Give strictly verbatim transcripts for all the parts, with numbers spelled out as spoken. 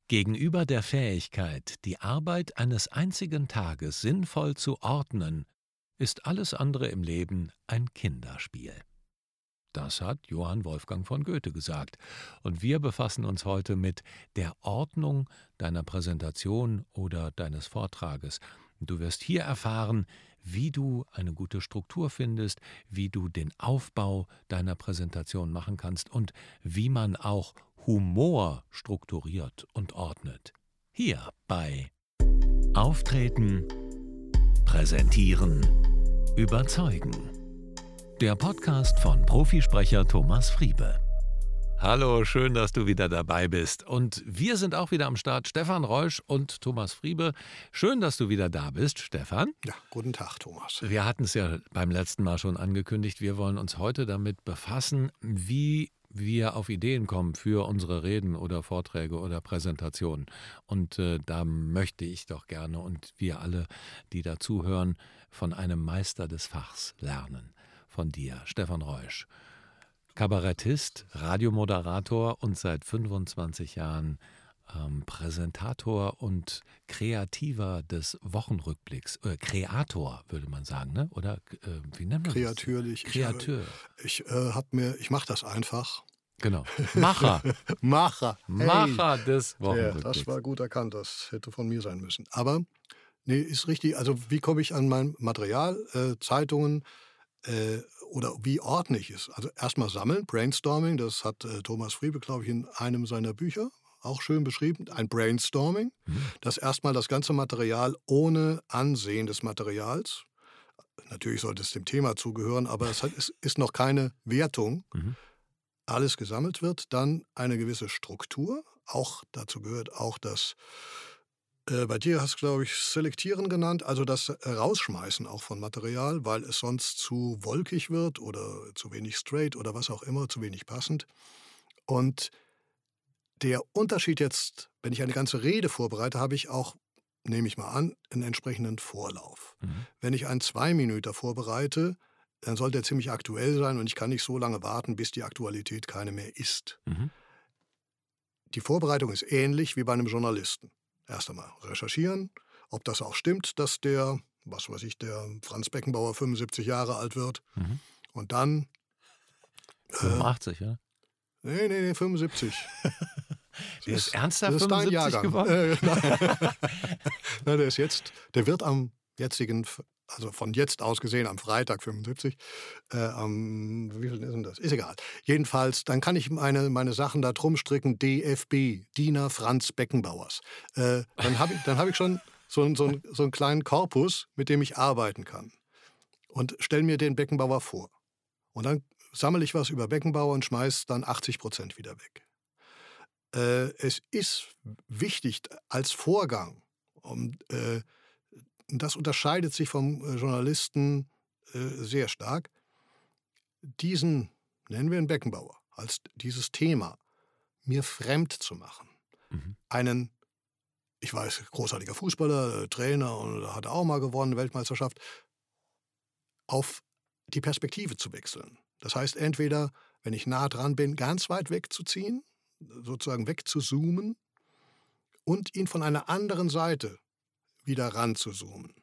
Gegenüber der Fähigkeit, die Arbeit eines einzigen Tages sinnvoll zu ordnen, ist alles andere im Leben ein Kinderspiel. Das hat Johann Wolfgang von Goethe gesagt. Und wir befassen uns heute mit der Ordnung deiner Präsentation oder deines Vortrages. Du wirst hier erfahren, wie du eine gute Struktur findest, wie du den Aufbau deiner Präsentation machen kannst und wie man auch Humor strukturiert und ordnet. Hier bei Auftreten, Präsentieren, Überzeugen. Der Podcast von Profisprecher Thomas Friebe. Hallo, schön, dass du wieder dabei bist. Und wir sind auch wieder am Start, Stefan Reusch und Thomas Friebe. Schön, dass du wieder da bist, Stefan. Ja, guten Tag, Thomas. Wir hatten es ja beim letzten Mal schon angekündigt. Wir wollen uns heute damit befassen, wie wir auf Ideen kommen für unsere Reden oder Vorträge oder Präsentationen. Und äh, da möchte ich doch gerne und wir alle, die dazuhören, von einem Meister des Fachs lernen. Von dir, Stefan Reusch. Kabarettist, Radiomoderator und seit fünfundzwanzig Jahren ähm, Präsentator und Kreativer des Wochenrückblicks. Äh, Kreator, würde man sagen, ne? Oder äh, wie nennt man Kreatürlich. das? Kreateur. Ich, ich, äh, hab mir, ich mache das einfach. Genau. Macher. Macher. Hey. Macher des Wochenrückblicks. Ja, das war gut erkannt, das hätte von mir sein müssen. Aber, nee, ist richtig. Also wie komme ich an mein Material, äh, Zeitungen, Äh, oder wie ordne ich es? Also erstmal sammeln, Brainstorming, das hat äh, Thomas Friebe, glaube ich, in einem seiner Bücher auch schön beschrieben. Ein Brainstorming, mhm. das erstmal das ganze Material ohne Ansehen des Materials, natürlich sollte es dem Thema zugehören, aber es, hat, es ist noch keine Wertung, mhm. alles gesammelt wird, dann eine gewisse Struktur, auch dazu gehört auch das Äh, bei dir hast du, glaube ich, Selektieren genannt, also das Rausschmeißen auch von Material, weil es sonst zu wolkig wird oder zu wenig straight oder was auch immer, zu wenig passend. Und der Unterschied jetzt, wenn ich eine ganze Rede vorbereite, habe ich auch, nehme ich mal an, einen entsprechenden Vorlauf. Mhm. Wenn ich einen Zwei-Minüter vorbereite, dann sollte er ziemlich aktuell sein und ich kann nicht so lange warten, bis die Aktualität keine mehr ist. Mhm. Die Vorbereitung ist ähnlich wie bei einem Journalisten. Erst einmal recherchieren, ob das auch stimmt, dass der, was weiß ich, der Franz Beckenbauer fünfundsiebzig Jahre alt wird. Mhm. Und dann... fünfundachtzig, äh, ja? Nee, nee, nee, fünfundsiebzig. Der ist ernsthaft fünfundsiebzig geworden? Äh, na, der ist jetzt, der wird am jetzigen, also von jetzt aus gesehen am Freitag fünfundsiebzig, äh, am, wie viel ist denn das? Ist egal. Jedenfalls, dann kann ich meine, meine Sachen da drum stricken, D F B, Diener Franz Beckenbauers. Äh, dann habe ich, dann hab ich schon so, so, so einen kleinen Korpus, mit dem ich arbeiten kann. Und stelle mir den Beckenbauer vor. Und dann sammle ich was über Beckenbauer und schmeiße dann achtzig Prozent wieder weg. Äh, es ist wichtig als Vorgang, um äh, das unterscheidet sich vom Journalisten äh, sehr stark, diesen, nennen wir ihn Beckenbauer, als dieses Thema mir fremd zu machen. Mhm. Einen, ich weiß, großartiger Fußballer, äh, Trainer, und hat auch mal gewonnen, Weltmeisterschaft, auf die Perspektive zu wechseln. Das heißt, entweder, wenn ich nah dran bin, ganz weit wegzuziehen, sozusagen wegzuzoomen und ihn von einer anderen Seite wieder ranzuzoomen,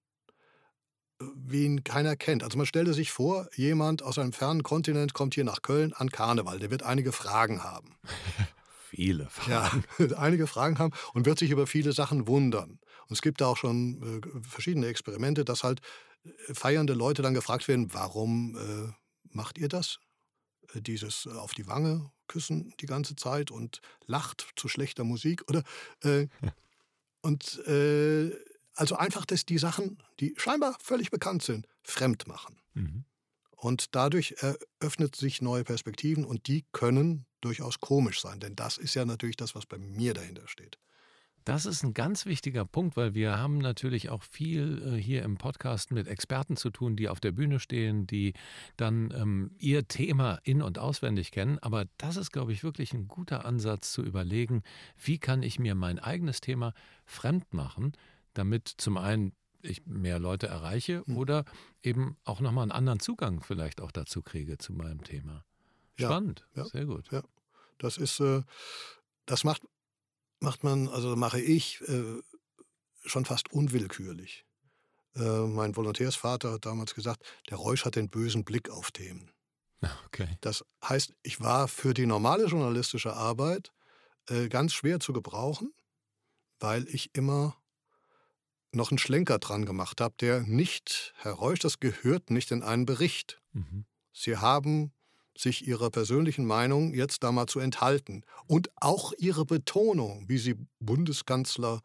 wie ihn keiner kennt. Also man stelle sich vor, jemand aus einem fernen Kontinent kommt hier nach Köln an Karneval. Der wird einige Fragen haben. Viele Fragen. Ja, einige Fragen haben und wird sich über viele Sachen wundern. Und es gibt da auch schon äh, verschiedene Experimente, dass halt äh, feiernde Leute dann gefragt werden, warum äh, macht ihr das? Äh, dieses äh, auf die Wange küssen die ganze Zeit und lacht zu schlechter Musik. Oder äh, Und äh, also einfach, dass die Sachen, die scheinbar völlig bekannt sind, fremd machen. Mhm. Und dadurch eröffnet sich neue Perspektiven und die können durchaus komisch sein. Denn das ist ja natürlich das, was bei mir dahinter steht. Das ist ein ganz wichtiger Punkt, weil wir haben natürlich auch viel äh, hier im Podcast mit Experten zu tun, die auf der Bühne stehen, die dann ähm, ihr Thema in- und auswendig kennen. Aber das ist, glaube ich, wirklich ein guter Ansatz zu überlegen, wie kann ich mir mein eigenes Thema fremd machen, damit zum einen ich mehr Leute erreiche hm. oder eben auch nochmal einen anderen Zugang vielleicht auch dazu kriege zu meinem Thema. Spannend, ja, ja, sehr gut. Ja. Das ist, äh, das macht macht man, also mache ich äh, schon fast unwillkürlich. Äh, mein Volontärsvater hat damals gesagt, der Reusch hat den bösen Blick auf Themen. Ah, okay. Das heißt, ich war für die normale journalistische Arbeit äh, ganz schwer zu gebrauchen, weil ich immer noch einen Schlenker dran gemacht habe, der nicht, Herr Reusch, das gehört nicht in einen Bericht. Mhm. Sie haben sich Ihrer persönlichen Meinung jetzt da mal zu enthalten. Und auch Ihre Betonung, wie Sie Bundeskanzler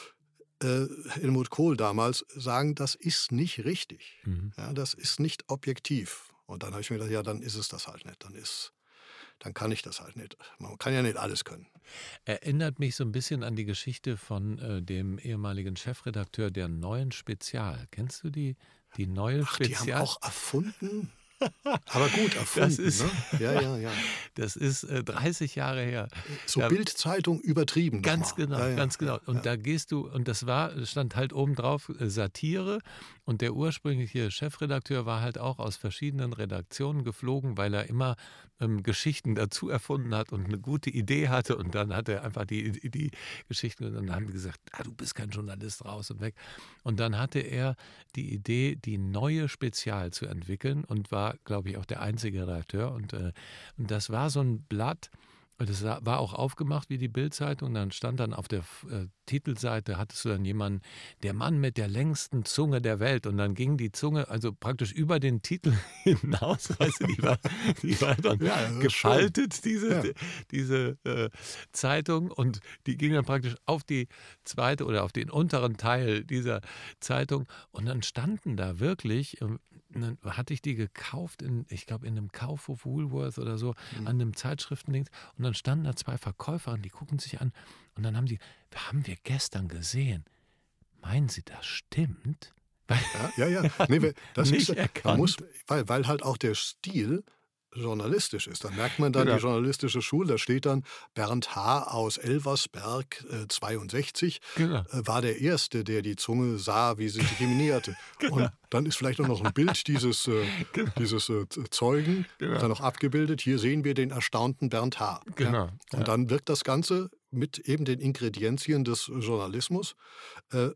äh, Helmut Kohl damals sagen, das ist nicht richtig. Mhm. Ja, das ist nicht objektiv. Und dann habe ich mir gedacht, ja, dann ist es das halt nicht. Dann ist, dann kann ich das halt nicht. Man kann ja nicht alles können. Erinnert mich so ein bisschen an die Geschichte von äh, dem ehemaligen Chefredakteur der Neuen Spezial. Kennst du die, die Neue Ach, die haben Spezial? auch erfunden? Aber gut Das erfunden, ist, ne? Ja, ja, ja. das ist äh, dreißig Jahre her. So Da, Bild-Zeitung übertrieben ganz nochmal. genau, Ja, ja, ganz genau. ja, Und ja. da gehst du, und das war, stand halt oben drauf äh, Satire. Und der ursprüngliche Chefredakteur war halt auch aus verschiedenen Redaktionen geflogen, weil er immer ähm, Geschichten dazu erfunden hat und eine gute Idee hatte. Und dann hat er einfach die, die Geschichten, und dann haben die gesagt, ah, du bist kein Journalist, raus und weg. Und dann hatte er die Idee, die Neue Spezial zu entwickeln und war, glaube ich, auch der einzige Redakteur. Und, äh, und das war so ein Blatt, und das war auch aufgemacht wie die Bild-Zeitung. Dann stand dann auf der äh, Titelseite, hattest du dann jemanden, der Mann mit der längsten Zunge der Welt. Und dann ging die Zunge also praktisch über den Titel hinaus. Weißt du, die war, die war dann Ja, das ist schön. gefaltet, diese, Ja. diese äh, Zeitung. Und die ging dann praktisch auf die zweite oder auf den unteren Teil dieser Zeitung. Und dann standen da wirklich, ähm, dann hatte ich die gekauft, in, ich glaube in einem Kaufhof Woolworth oder so, Mhm. an einem Zeitschriftenlinks. Und dann standen da zwei Verkäuferinnen, die gucken sich an. Und dann haben die, haben wir gestern gesehen. Meinen Sie, das stimmt? Weil Ja, ja, ja. Nee, weil das nicht ist, man erkannt. muss, weil, weil halt auch der Stil journalistisch ist. Dann merkt man dann Genau. die journalistische Schule, da steht dann Bernd H. aus Elversberg, äh, zweiundsechzig, Genau. äh, war der Erste, der die Zunge sah, wie sie sich näherte. Und dann ist vielleicht auch noch ein Bild dieses, äh, Genau. dieses äh, Zeugen Genau. dann noch abgebildet. Hier sehen wir den erstaunten Bernd H. Genau. Ja. Ja. Und dann wirkt das Ganze mit eben den Ingredienzien des Journalismus äh,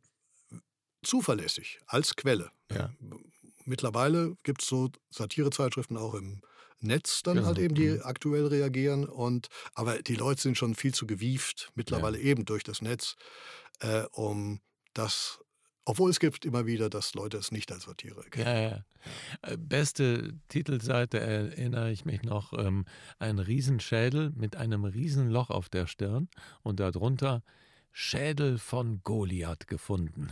zuverlässig als Quelle. Ja. Mittlerweile gibt es so Satirezeitschriften auch im Netz dann Genau. halt eben, die Mhm. aktuell reagieren. Und, aber die Leute sind schon viel zu gewieft, mittlerweile eben durch das Netz, äh, um das, obwohl es gibt immer wieder, dass Leute es nicht als Satire erkennen. Ja, ja. Äh, Beste Titelseite erinnere ich mich noch, ähm, ein Riesenschädel mit einem Riesenloch auf der Stirn und darunter Schädel von Goliath gefunden.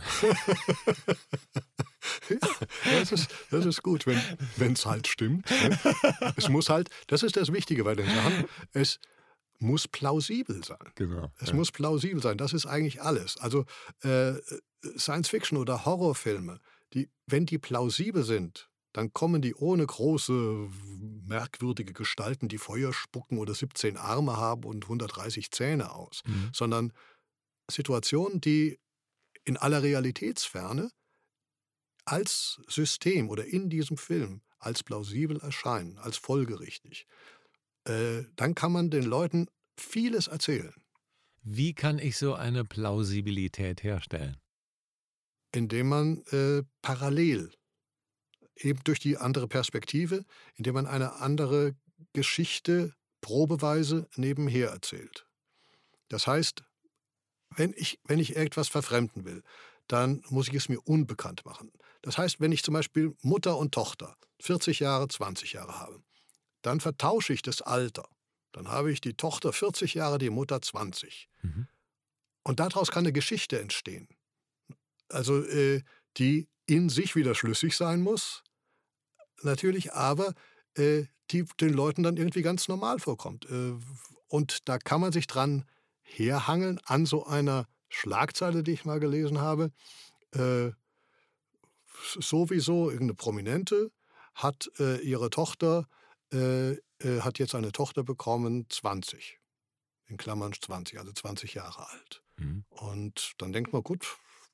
Ja, das ist, das ist gut, wenn es halt stimmt. Ne? Es muss halt, das ist das Wichtige bei den Sachen, es muss plausibel sein. Genau. Es ja. muss plausibel sein, das ist eigentlich alles. Also äh, Science-Fiction oder Horrorfilme, die, wenn die plausibel sind, dann kommen die ohne große, merkwürdige Gestalten, die Feuer spucken oder siebzehn Arme haben und hundertdreißig Zähne aus, Mhm. sondern Situationen, die in aller Realitätsferne als System oder in diesem Film als plausibel erscheinen, als folgerichtig. Äh, dann kann man den Leuten vieles erzählen, Wie kann ich so eine Plausibilität herstellen? indem man äh, parallel, eben durch die andere Perspektive, indem man eine andere Geschichte probeweise nebenher erzählt. Das heißt, wenn ich, wenn ich irgendwas verfremden will, dann muss ich es mir unbekannt machen. Das heißt, wenn ich zum Beispiel Mutter und Tochter vierzig Jahre, zwanzig Jahre habe, dann vertausche ich das Alter. Dann habe ich die Tochter vierzig Jahre, die Mutter zwanzig. Mhm. Und daraus kann eine Geschichte entstehen. Also äh, die in sich wieder schlüssig sein muss, natürlich, aber äh, die den Leuten dann irgendwie ganz normal vorkommt. Äh, und da kann man sich dran herhangeln an so einer Schlagzeile, die ich mal gelesen habe. Äh, sowieso irgendeine Prominente hat äh, ihre Tochter, äh, äh, hat jetzt eine Tochter bekommen, zwanzig. In Klammern zwanzig, also zwanzig Jahre alt. Mhm. Und dann denkt man, gut,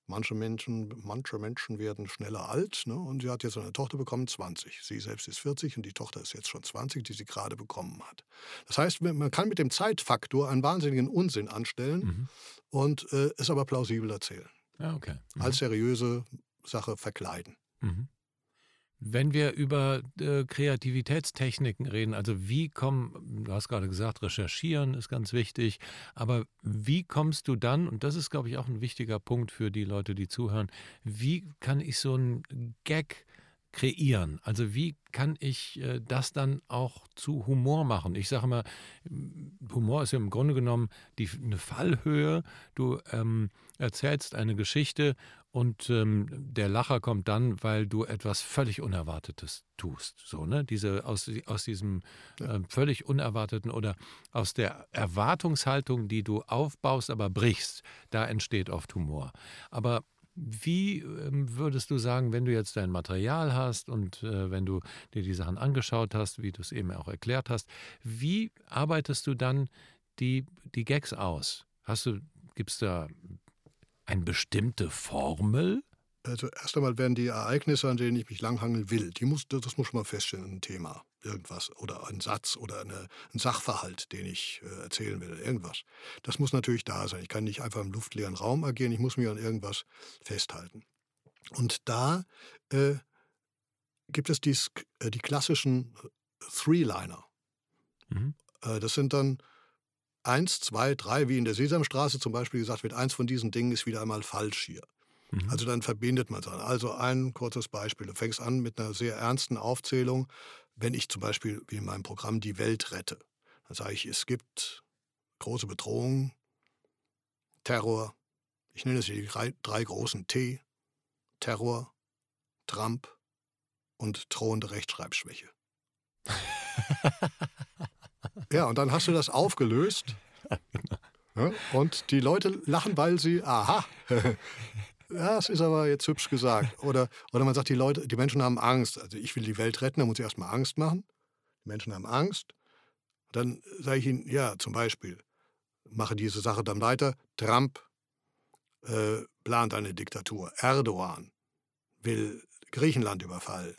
Manche Menschen, manche Menschen werden schneller alt, ne? Und sie hat jetzt eine Tochter bekommen, zwanzig. Sie selbst ist vierzig und die Tochter ist jetzt schon zwanzig, die sie gerade bekommen hat. Das heißt, man kann mit dem Zeitfaktor einen wahnsinnigen Unsinn anstellen Mhm. und äh, es aber plausibel erzählen. Ja, okay. Mhm. Als seriöse Sache verkleiden. Mhm. Wenn wir über äh, Kreativitätstechniken reden, also wie kommen, du hast gerade gesagt, recherchieren ist ganz wichtig, aber wie kommst du dann, und das ist, glaube ich, auch ein wichtiger Punkt für die Leute, die zuhören, wie kann ich so einen Gag kreieren? Also wie kann ich äh, das dann auch zu Humor machen? Ich sage immer, m, Humor ist ja im Grunde genommen die, eine Fallhöhe. Du ähm, erzählst eine Geschichte und ähm, der Lacher kommt dann, weil du etwas völlig Unerwartetes tust. So, ne? Diese, aus, aus diesem Ja. äh, völlig Unerwarteten oder aus der Erwartungshaltung, die du aufbaust, aber brichst, da entsteht oft Humor. Aber wie ähm, würdest du sagen, wenn du jetzt dein Material hast und äh, wenn du dir die Sachen angeschaut hast, wie du es eben auch erklärt hast, wie arbeitest du dann die, die Gags aus? Hast du, gibt's da eine bestimmte Formel? Also erst einmal werden die Ereignisse, an denen ich mich langhangeln will, die muss, das muss schon mal feststellen, ein Thema, irgendwas oder ein Satz oder eine, ein Sachverhalt, den ich äh, erzählen will, irgendwas. Das muss natürlich da sein. Ich kann nicht einfach im luftleeren Raum agieren, ich muss mich an irgendwas festhalten. Und da äh, gibt es dies, äh, die klassischen äh, Three-Liner. Mhm. Äh, das sind dann eins, zwei, drei, wie in der Sesamstraße zum Beispiel gesagt wird, eins von diesen Dingen ist wieder einmal falsch hier. Mhm. Also dann verbindet man es an. Also ein kurzes Beispiel. Du fängst an mit einer sehr ernsten Aufzählung. Wenn ich zum Beispiel, wie in meinem Programm, die Welt rette, dann sage ich, es gibt große Bedrohungen, Terror. Ich nenne es die drei, drei großen T. Terror, Trump und drohende Rechtschreibschwäche. Ja, und dann hast du das aufgelöst. Ja, und die Leute lachen, weil sie, aha, das ist aber jetzt hübsch gesagt. Oder, oder man sagt, die Leute, die Menschen haben Angst. Also ich will die Welt retten, da muss ich erstmal Angst machen. Die Menschen haben Angst. Dann sage ich ihnen, ja, zum Beispiel, mache diese Sache dann weiter. Trump äh, plant eine Diktatur. Erdogan will Griechenland überfallen.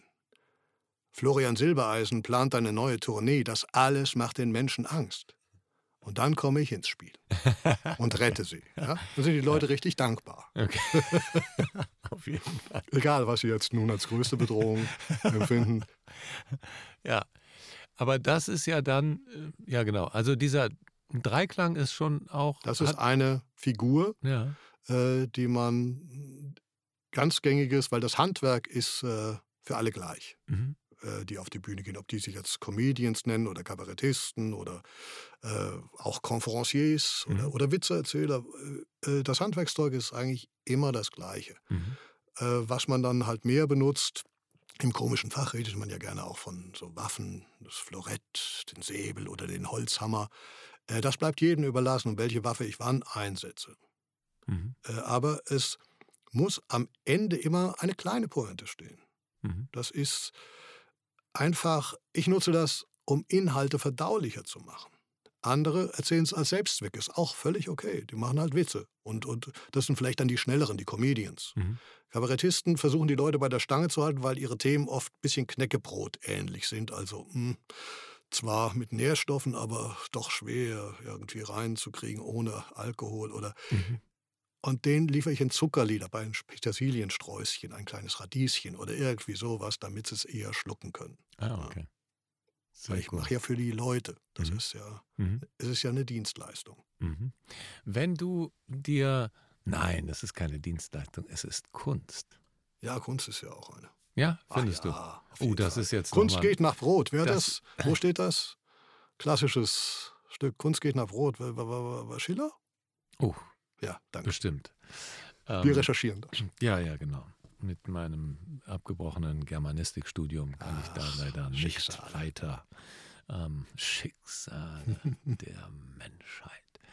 Florian Silbereisen plant eine neue Tournee. Das alles macht den Menschen Angst. Und dann komme ich ins Spiel und rette sie. Ja? Dann sind die Leute richtig dankbar. Okay. Auf jeden Fall. Egal, was sie jetzt nun als größte Bedrohung empfinden. Ja, aber das ist ja dann, äh, ja genau, also dieser Dreiklang ist schon auch. Das ist hat, eine Figur, ja. äh, die man ganz gängiges, weil das Handwerk ist äh, für alle gleich, Mhm. äh, die auf die Bühne gehen. Ob die sich jetzt Comedians nennen oder Kabarettisten oder äh, auch Conferenciers Mhm. oder, oder Witzeerzähler. Äh, das Handwerkszeug ist eigentlich immer das Gleiche. Mhm. Äh, was man dann halt mehr benutzt, im komischen Fach redet man ja gerne auch von so Waffen, das Florett, den Säbel oder den Holzhammer. Äh, das bleibt jedem überlassen, um welche Waffe ich wann einsetze. Mhm. Äh, aber es muss am Ende immer eine kleine Pointe stehen. Mhm. Das ist einfach, ich nutze das, um Inhalte verdaulicher zu machen. Andere erzählen es als Selbstzweck, ist auch völlig okay. Die machen halt Witze. Und, und das sind vielleicht dann die Schnelleren, die Comedians. Mhm. Kabarettisten versuchen die Leute bei der Stange zu halten, weil ihre Themen oft ein bisschen Knäckebrot ähnlich sind. Also mh, zwar mit Nährstoffen, aber doch schwer irgendwie reinzukriegen ohne Alkohol. Oder Mhm. und denen liefere ich ein Zuckerli, dabei ein Petersiliensträußchen, ein kleines Radieschen oder irgendwie sowas, damit sie es eher schlucken können. Ah, okay. Sehr Weil ich cool. mache ja für die Leute. Das Mhm. ist ja, Mhm. es ist ja eine Dienstleistung. Mhm. Wenn du dir, nein, das ist keine Dienstleistung, es ist Kunst. Ja, Kunst ist ja auch eine. Ja, Ach findest ja, du? auf Oh, jeden das Fall. ist jetzt Kunst nochmal. geht nach Brot. Wer Das, das? Wo steht das? Klassisches Stück Kunst geht nach Brot. War, war, war, war Schiller? oh, Ja, danke. bestimmt. Wir Ähm, recherchieren das. ja, ja, genau. Mit meinem abgebrochenen Germanistikstudium kann ich da Ach, leider nicht Schicksal. weiter. Ähm, Schicksale der Menschheit.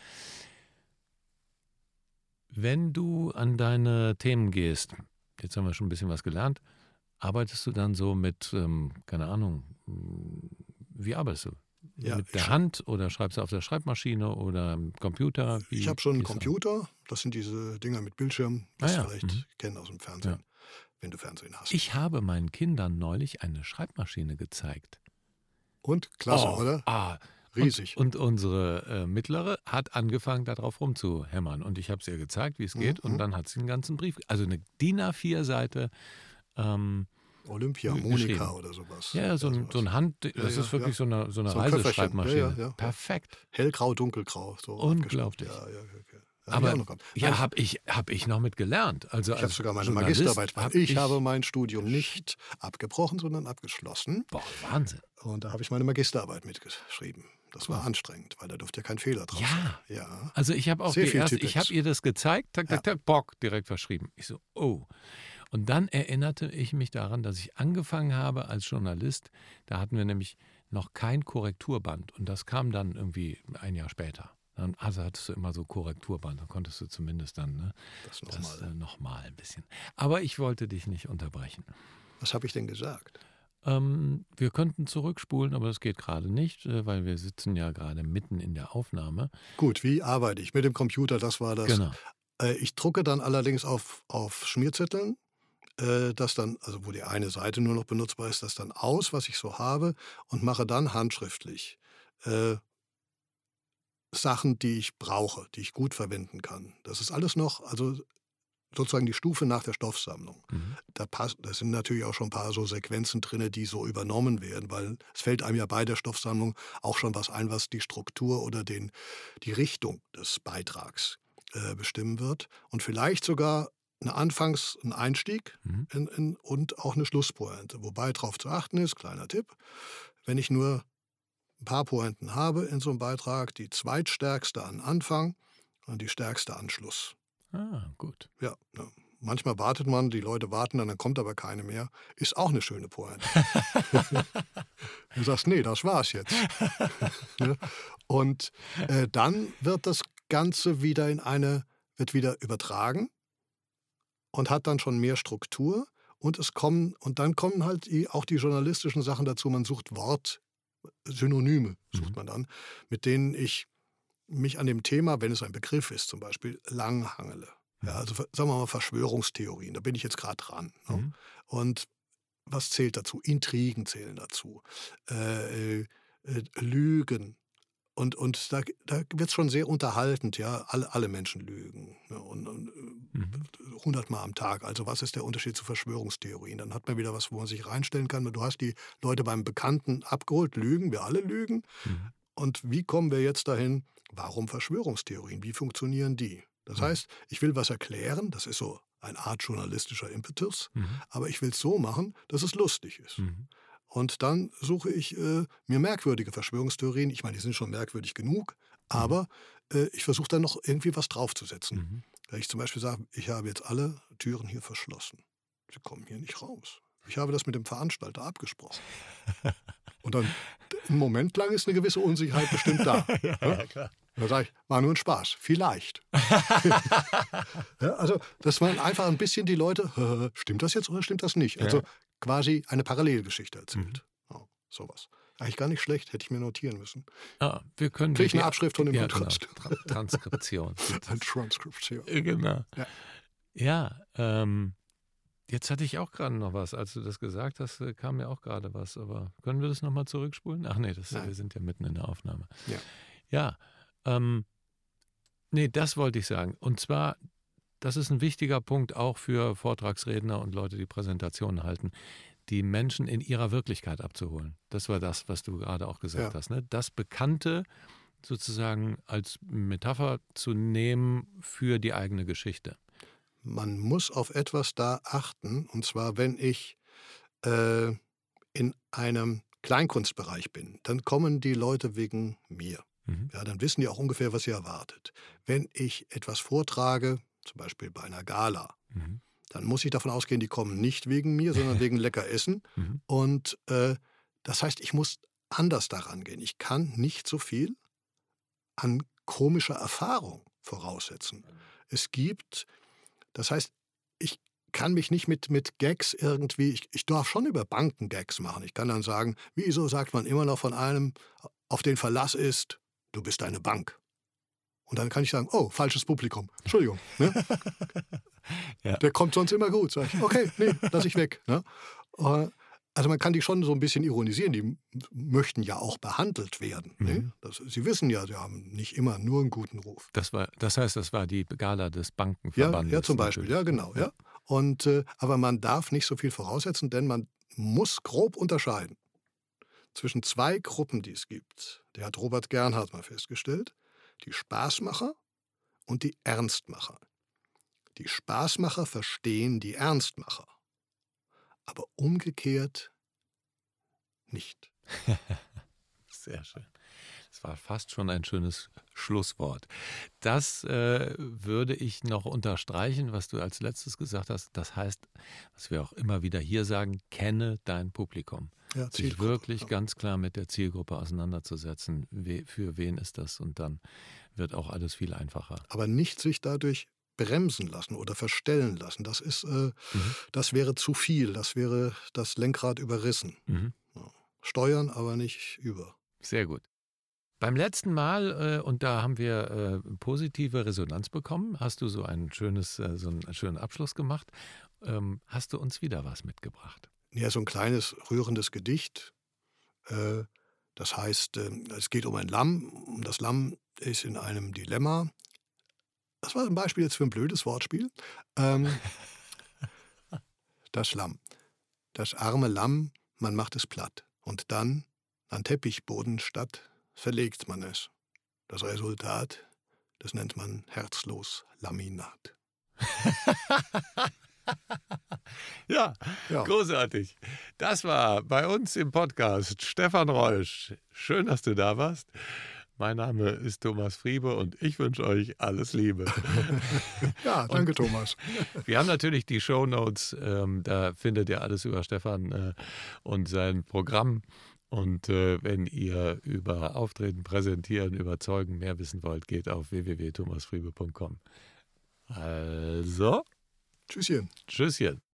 Wenn du an deine Themen gehst, jetzt haben wir schon ein bisschen was gelernt, arbeitest du dann so mit, ähm, keine Ahnung, mh, wie arbeitest du? Ja, Mit ich der sch- Hand oder schreibst du auf der Schreibmaschine oder am Computer? Wie Ich habe schon einen gehst du an? Computer, Das sind diese Dinger mit Bildschirm, Ah das ja. vielleicht Mhm. kennen aus dem Fernsehen, Ja. wenn du Fernsehen hast. Ich habe meinen Kindern neulich eine Schreibmaschine gezeigt. Und klasse, Oh, oder? ah, Riesig. Und, und unsere äh, Mittlere hat angefangen, darauf rumzuhämmern. Und ich habe es ihr gezeigt, wie es geht. Mhm. Und dann hat sie einen ganzen Brief, also eine D I N A vier Seite ähm, Olympia, G- Monika geschrieben. oder sowas. Ja, ja, so ein, so ein Hand, das Ja, ja, ist wirklich ja. so eine, so eine So ein Köfferchen. Reiseschreibmaschine. Ja, ja, ja. Perfekt. Hellgrau, dunkelgrau. So Unglaublich. abgestimmt. Ja, ja, okay. Ja, Aber hab ich auch noch gehabt. ja, Nein, habe ich, hab ich noch mit gelernt. Also ich habe als sogar meine Journalist Magisterarbeit. hab Ich, ich habe mein Studium nicht abgebrochen, sondern abgeschlossen. Boah, Wahnsinn. Und da habe ich meine Magisterarbeit mitgeschrieben. Das war anstrengend, weil da durfte ja kein Fehler drauf Ja. sein. Ja. Also ich habe auch Sehr die viel erste, Tippex. ich habe ihr das gezeigt, tak, tak, Ja. tak, bock, direkt verschrieben. Ich so, oh. Und dann erinnerte ich mich daran, dass ich angefangen habe als Journalist. Da hatten wir nämlich noch kein Korrekturband. Und das kam dann irgendwie ein Jahr später. Dann, also hattest du immer so Korrekturband. Dann konntest du zumindest dann ne, Das das nochmal. äh, nochmal ein bisschen. Aber ich wollte dich nicht unterbrechen. Was habe ich denn gesagt? Ähm, wir könnten zurückspulen, aber das geht gerade nicht, äh, weil wir sitzen ja gerade mitten in der Aufnahme. Gut, wie arbeite ich? Mit dem Computer, das war das. Genau. Äh, ich drucke dann allerdings auf, auf Schmierzetteln, äh, das dann, also wo die eine Seite nur noch benutzbar ist, das dann aus, was ich so habe, und mache dann handschriftlich äh, Sachen, die ich brauche, die ich gut verwenden kann. Das ist alles noch, also sozusagen die Stufe nach der Stoffsammlung. Mhm. Da, passt, da sind natürlich auch schon ein paar so Sequenzen drin, die so übernommen werden, weil es fällt einem ja bei der Stoffsammlung auch schon was ein, was die Struktur oder den, die Richtung des Beitrags äh, bestimmen wird. Und vielleicht sogar eine Anfangs-, ein Einstieg Mhm. in, in, und auch eine Schlusspointe. Wobei darauf zu achten ist, kleiner Tipp, wenn ich nur ein paar Pointen habe in so einem Beitrag, die zweitstärkste an Anfang und die stärkste an Schluss. Ah, gut. Ja, ne. Manchmal wartet man, die Leute warten, dann kommt aber keine mehr. Ist auch eine schöne Pointe. Du sagst, nee, das war's jetzt. Ne? Und äh, dann wird das Ganze wieder in eine, wird wieder übertragen und hat dann schon mehr Struktur. Und es kommen, und dann kommen halt die, auch die journalistischen Sachen dazu. Man sucht Wortsynonyme, sucht Mhm. man dann, mit denen ich mich an dem Thema, wenn es ein Begriff ist, zum Beispiel, langhangele. Ja, also ver- sagen wir mal Verschwörungstheorien, da bin ich jetzt gerade dran. Ne? Mhm. Und was zählt dazu? Intrigen zählen dazu, äh, äh, äh, Lügen. Und, und da, da wird es schon sehr unterhaltend, ja, alle, alle Menschen lügen. Ne? Und, und äh, Mhm. hundertmal am Tag. Also was ist der Unterschied zu Verschwörungstheorien? Dann hat man wieder was, wo man sich reinstellen kann. Du hast die Leute beim Bekannten abgeholt, lügen, wir alle lügen. Mhm. Und wie kommen wir jetzt dahin? Warum Verschwörungstheorien? Wie funktionieren die? Das heißt, ich will was erklären, das ist so eine Art journalistischer Impetus, Mhm. aber ich will es so machen, dass es lustig ist. Mhm. Und dann suche ich äh, mir merkwürdige Verschwörungstheorien. Ich meine, die sind schon merkwürdig genug, aber äh, ich versuche dann noch irgendwie was draufzusetzen. Mhm. Wenn ich zum Beispiel sage, ich habe jetzt alle Türen hier verschlossen. Sie kommen hier nicht raus. Ich habe das mit dem Veranstalter abgesprochen. Und dann, einen Moment lang ist eine gewisse Unsicherheit bestimmt da. Ja, ja, klar. Da sage ich, war nur ein Spaß, vielleicht. Ja, also, dass man einfach ein bisschen die Leute, stimmt das jetzt oder stimmt das nicht? Also Ja. quasi eine Parallelgeschichte erzählt. Ja, sowas. Eigentlich gar nicht schlecht, hätte ich mir notieren müssen. Ah, wir können Krieg ich eine die- Abschrift von dem ja, Podcast. Genau. Tra Transkription. Ein Transkription. Äh, genau. Ja. Ja, ähm, jetzt hatte ich auch gerade noch was. Als du das gesagt hast, äh, kam mir auch gerade was. Aber können wir das nochmal zurückspulen? Ach nee, das, Nein. wir sind ja mitten in der Aufnahme. Ja. Ja, ähm, nee, das wollte ich sagen. Und zwar, das ist ein wichtiger Punkt auch für Vortragsredner und Leute, die Präsentationen halten, die Menschen in ihrer Wirklichkeit abzuholen. Das war das, was du gerade auch gesagt Ja. hast. Ne? Das Bekannte sozusagen als Metapher zu nehmen für die eigene Geschichte. Man muss auf etwas da achten, und zwar, wenn ich äh, in einem Kleinkunstbereich bin, dann kommen die Leute wegen mir. Mhm. Ja, dann wissen die auch ungefähr, was sie erwartet. Wenn ich etwas vortrage, zum Beispiel bei einer Gala, Mhm. dann muss ich davon ausgehen, die kommen nicht wegen mir, sondern wegen lecker Essen. Mhm. Und äh, das heißt, ich muss anders daran gehen. Ich kann nicht so viel an komischer Erfahrung voraussetzen. Es gibt, das heißt, ich kann mich nicht mit, mit Gags irgendwie, ich, ich darf schon über Banken Gags machen. Ich kann dann sagen, wieso sagt man immer noch von einem, auf den Verlass ist, du bist eine Bank. Und dann kann ich sagen, oh, falsches Publikum. Entschuldigung. Ne? Ja. Der kommt sonst immer gut. Sag ich, okay, nee, lass ich weg. Ne? Also man kann die schon so ein bisschen ironisieren. Die möchten ja auch behandelt werden. Mhm. Ne? Das, sie wissen ja, sie haben nicht immer nur einen guten Ruf. Das, war, das heißt, das war die Gala des Bankenverbandes. Ja, ja zum Beispiel. Natürlich. Ja, genau. Ja. Und, äh, aber man darf nicht so viel voraussetzen, denn man muss grob unterscheiden zwischen zwei Gruppen, die es gibt. Der hat Robert Gernhardt mal festgestellt. Die Spaßmacher und die Ernstmacher. Die Spaßmacher verstehen die Ernstmacher, aber umgekehrt nicht. Sehr schön. Das war fast schon ein schönes Schlusswort. Das äh, würde ich noch unterstreichen, was du als letztes gesagt hast. Das heißt, was wir auch immer wieder hier sagen, kenne dein Publikum. Ja, sich wirklich ja. ganz klar mit der Zielgruppe auseinanderzusetzen. We- für wen ist das? Und dann wird auch alles viel einfacher. Aber nicht sich dadurch bremsen lassen oder verstellen lassen. Das ist, äh, mhm. das wäre zu viel. Das wäre das Lenkrad überrissen. Mhm. Ja. Steuern, aber nicht über. Sehr gut. Beim letzten Mal, äh, und da haben wir äh, positive Resonanz bekommen, hast du so, ein schönes, äh, so einen schönen Abschluss gemacht. Ähm, hast du uns wieder was mitgebracht? Ja, so ein kleines, rührendes Gedicht. Äh, das heißt, äh, es geht um ein Lamm. Das Lamm ist in einem Dilemma. Das war ein Beispiel jetzt für ein blödes Wortspiel. Ähm, das Lamm. Das arme Lamm, man macht es platt. Und dann, an Teppichboden statt, verlegt man es. Das Resultat, das nennt man herzlos Laminat. ja, ja, großartig. Das war bei uns im Podcast Stefan Reusch. Schön, dass du da warst. Mein Name ist Thomas Friebe und ich wünsche euch alles Liebe. Ja, danke und Thomas. Wir haben natürlich die Shownotes, ähm, da findet ihr alles über Stefan äh, und sein Programm. Und äh, wenn ihr über Auftreten, Präsentieren, Überzeugen mehr wissen wollt, geht auf w w w punkt thomas friebe punkt com. Also, Tschüsschen. Tschüsschen.